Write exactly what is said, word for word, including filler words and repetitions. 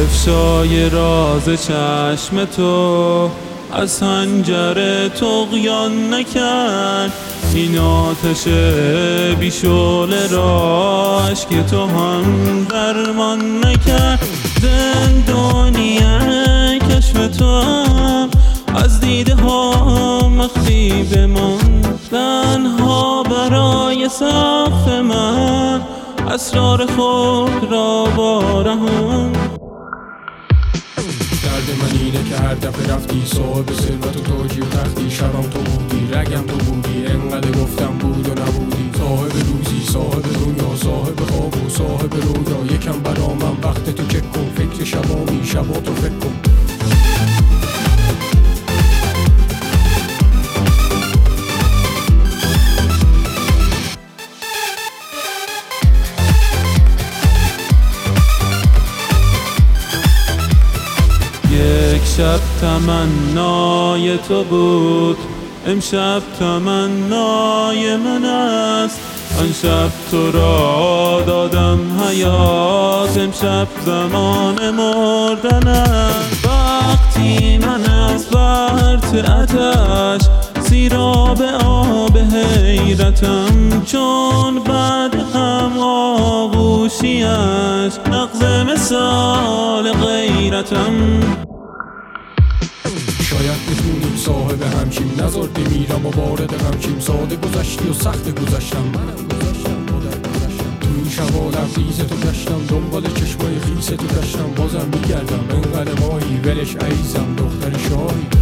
افشای راز چشم تو از حنجره طغیان نکرد. این آتش بی شعله را اشک تو هم درمان نکرد. زندانی کشف تو هم از دیده ها مخفی بماند. تنها برای سقف من اسرار خود را وارهاند. درد من اینه که هر دفعه رفتی صاحب ثروت و تاجی و تختی. شبم تو بودی، رگم تو بودی، انقدر گفتم بود و نبودی. صاحب روزی، صاحب دنیا، صاحب خواب و صاحب رویا. یکم برا من وقت تو چک کن، فکر شبامی شبا تو فکر کن. یک شب تمنای تو بود، امشب تمنای من است. آن شب تو را دادم حیات، امشب زمان مردن است. وقتی من از فرط آتش سیراب آب حیرتم، چون بعد هم آغوشیش نغز مثال غیرتم. شاید بتونیم صاحب همشیم، نزار میرم و وارد غمشیم. ساده گذشتی و سخت گذشتم، منم گذشتم مادر گذشتم. تو این شبا لبریز تو گشتم، دنبال چشمای خیس تو گشتم. بازم میگردم انقدر ماهی ولش عیزم دختر شاهی.